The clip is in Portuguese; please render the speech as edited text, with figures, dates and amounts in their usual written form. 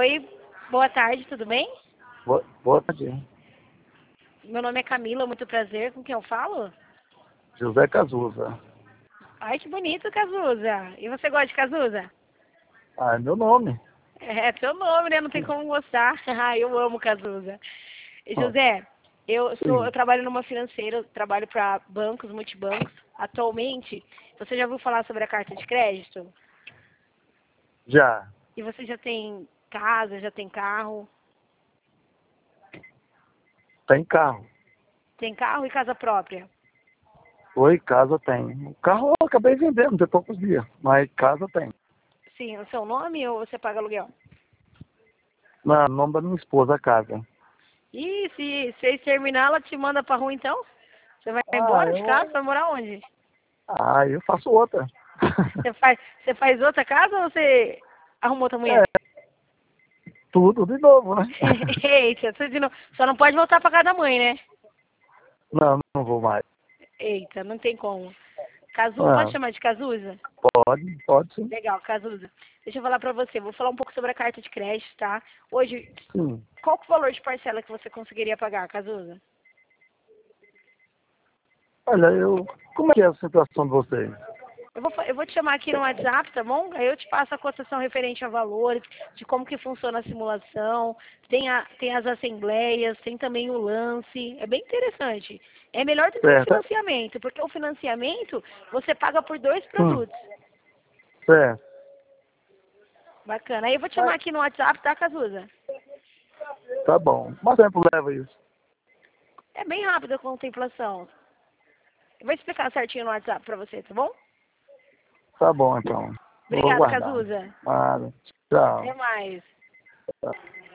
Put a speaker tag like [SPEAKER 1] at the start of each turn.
[SPEAKER 1] Oi, boa tarde, tudo bem?
[SPEAKER 2] Boa tarde.
[SPEAKER 1] Meu nome é Camila, muito prazer. Com quem eu falo?
[SPEAKER 2] José Cazuza.
[SPEAKER 1] Ai, que bonito, Cazuza. E você gosta de Cazuza?
[SPEAKER 2] Ah, é meu nome.
[SPEAKER 1] É seu nome, né? Não tem como gostar. Ah, eu amo Cazuza.
[SPEAKER 2] Ó,
[SPEAKER 1] José, eu
[SPEAKER 2] sim,
[SPEAKER 1] trabalho numa financeira, eu trabalho para bancos, multibancos. Atualmente, você já ouviu falar sobre a carta de crédito?
[SPEAKER 2] já.
[SPEAKER 1] E você já tem casa, já tem carro?
[SPEAKER 2] Tem carro.
[SPEAKER 1] Tem carro e casa própria?
[SPEAKER 2] Oi, casa tem. O carro eu acabei vendendo, tem poucos dias. Mas casa tem.
[SPEAKER 1] Sim, o seu nome ou você paga aluguel?
[SPEAKER 2] No nome da minha esposa, a casa.
[SPEAKER 1] E se vocês terminar, ela te manda pra rua então? Você vai
[SPEAKER 2] Ah,
[SPEAKER 1] embora de casa?
[SPEAKER 2] eu.
[SPEAKER 1] Vai morar onde?
[SPEAKER 2] Eu faço outra.
[SPEAKER 1] Você faz outra casa ou você arrumou outra mulher?
[SPEAKER 2] É, tudo de novo, né?
[SPEAKER 1] Eita, tudo de novo. Só não pode voltar pra casa da mãe, né?
[SPEAKER 2] Não, não vou mais.
[SPEAKER 1] Eita, não tem como. Cazu, pode
[SPEAKER 2] Ah,
[SPEAKER 1] chamar de Cazuza?
[SPEAKER 2] pode sim.
[SPEAKER 1] Legal, Cazuza. Deixa eu falar pra você. Vou falar um pouco sobre a carta de crédito, tá? Hoje,
[SPEAKER 2] Sim.
[SPEAKER 1] qual que é o valor de parcela que você conseguiria pagar, Cazuza?
[SPEAKER 2] Olha, como é que é a situação de vocês?
[SPEAKER 1] Eu vou te chamar aqui no WhatsApp, tá bom? Aí eu te passo a cotação referente a valores, de como que funciona a simulação, tem as assembleias, tem também o lance. É bem interessante. É melhor do que o
[SPEAKER 2] Certo.
[SPEAKER 1] financiamento, porque o financiamento você paga por dois
[SPEAKER 2] Hum,
[SPEAKER 1] produtos.
[SPEAKER 2] certo.
[SPEAKER 1] Bacana. Aí eu vou te chamar
[SPEAKER 2] Mas,
[SPEAKER 1] aqui no WhatsApp, tá, Cazuza?
[SPEAKER 2] tá bom. Quanto tempo leva isso?
[SPEAKER 1] É bem rápido a contemplação. Eu vou explicar certinho no WhatsApp pra você, tá bom?
[SPEAKER 2] Tá bom, então. Vou
[SPEAKER 1] Obrigada,
[SPEAKER 2] aguardar.
[SPEAKER 1] Cazuza.
[SPEAKER 2] Nada. Tchau.
[SPEAKER 1] Até mais.